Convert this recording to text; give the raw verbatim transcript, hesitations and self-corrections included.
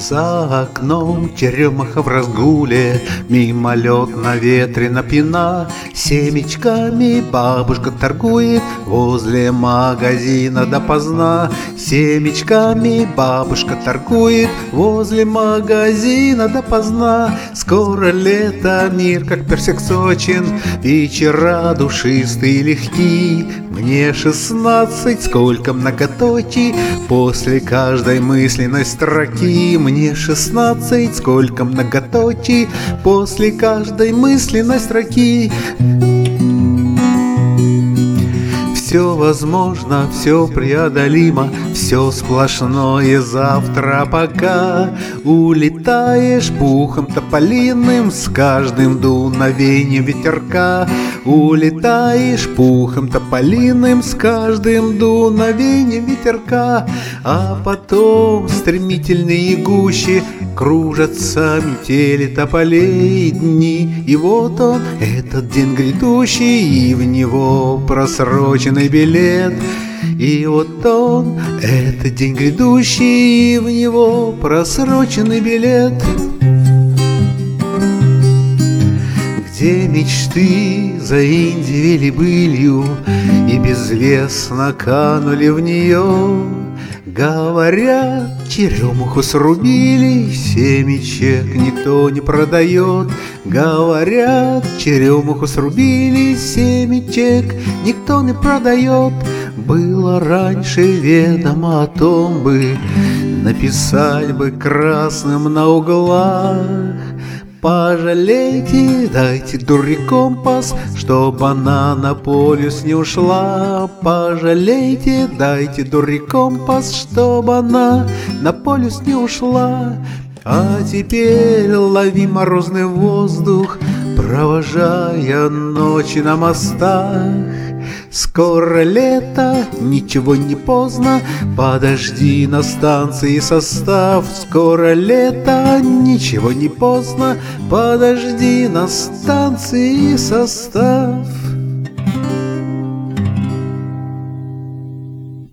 За окном черемаха в разгуле, мимолетно ветрена пена. Семечками бабушка торгует возле магазина допоздна. Семечками бабушка торгует возле магазина допоздна. Скоро лето, мир как персик сочен, вечера душистые и легки. Мне шестнадцать, сколько многоточий после каждой мысленной строки. Мне шестнадцать, сколько многоточий после каждой мысленной строки. Все возможно, все преодолимо, все сплошное завтра, пока улетаешь пухом тополиным с каждым дуновением ветерка. Улетаешь пухом тополиным с каждым дуновением ветерка. А потом стремительные гуще кружатся метели тополей дни. И вот он, этот день грядущий, и в него просроченный билет. И вот он, этот день грядущий, и в него просроченный билет. Где мечты заиндивели былью и безвестно канули в нее. Говорят, черемуху срубили, семечек никто не продает. Говорят, черемуху срубили, семечек никто не продает. Было раньше ведомо о том бы, написать бы красным на углах: пожалейте, дайте дуре компас, чтоб она на полюс не ушла. Пожалейте, дайте дуре компас, чтоб она на полюс не ушла. А теперь лови морозный воздух, провожая ночи на мостах. Скоро лето, ничего не поздно, подожди на станции состав. Скоро лето, ничего не поздно, подожди на станции состав.